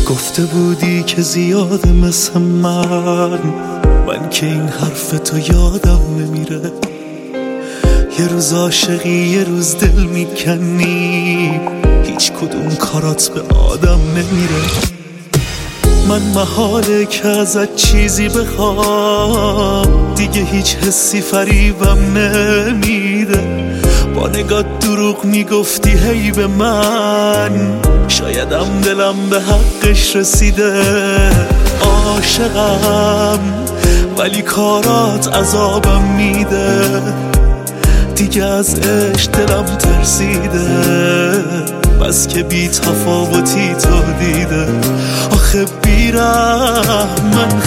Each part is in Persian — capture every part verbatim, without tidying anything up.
گفته بودی که زیاد مثل من من که این حرف تو یادم نمیره. یه روز عاشقی یه روز دل میکنی، هیچ کدوم کارات به آدم نمیره. من محاله که ازت چیزی بخوام، دیگه هیچ حسی فریبم نمیده. با نگات دروغ میگفتی هی به من، شایدم دلم به حقش رسیده. عاشقم ولی کارات عذابم میده، دیگه از عشق دلم ترسیده. بس که بی تفاوتی تو دیده. آخه بیرم من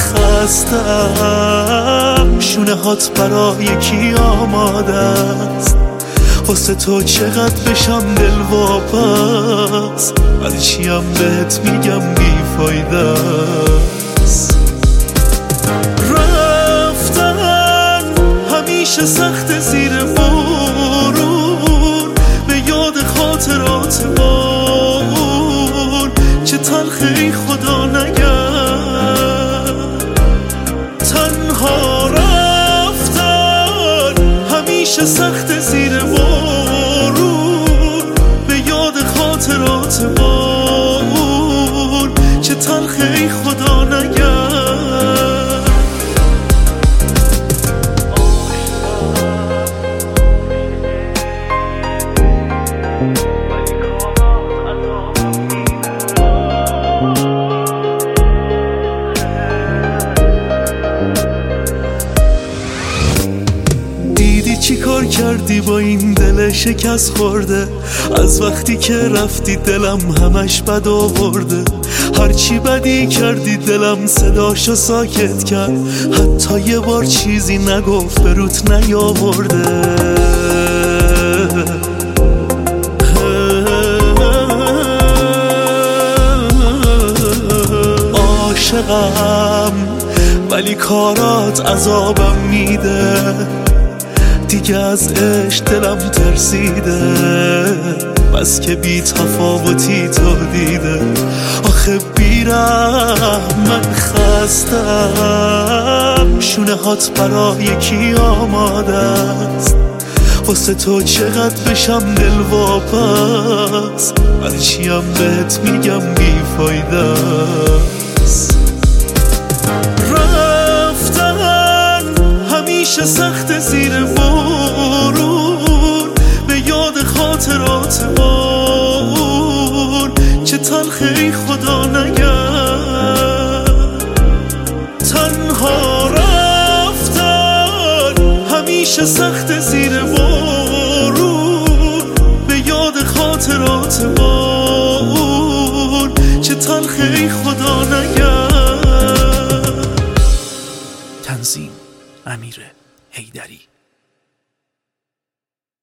خستم، شونه هات برای کی آماده است؟ واسه تو چقدر بشم دل واپس، ولی چیم بهت میگم بی فایده است. رفتن همیشه سخت زیر بارون، به یاد خاطرات ما اون چه تلخی خدا نگرد. تنها رفتن همیشه سخت زیر بارون، به یاد خاطرات ما اون چه تلخی خدا نگرد. چی کار کردی با این دل شکست خورده؟ از وقتی که رفتی دلم همش بد آورده. هرچی بدی کردی دلم صداشو ساکت کرد، حتی یه بار چیزی نگفت به روت نیاورده. عاشقم ولی کارات عذابم میده، دیگه از عشق دلم ترسیده. بس که بی تفاوتی تو دیده. آخه بیرم من خستم، شونه هات برای کی آماده است؟ واسه تو چقدر بشم دل واپس، ولی چیم بهت میگم بی فایده است. رفتن همیشه سخت زیر بارون، به یاد خاطرات ما اون چه تلخی خدا نگرد. تنها رفتن همیشه سخت زیر بارون، به یاد خاطرات ما اون چه تلخی خدا نگرد. تنظیم امیر حیدری.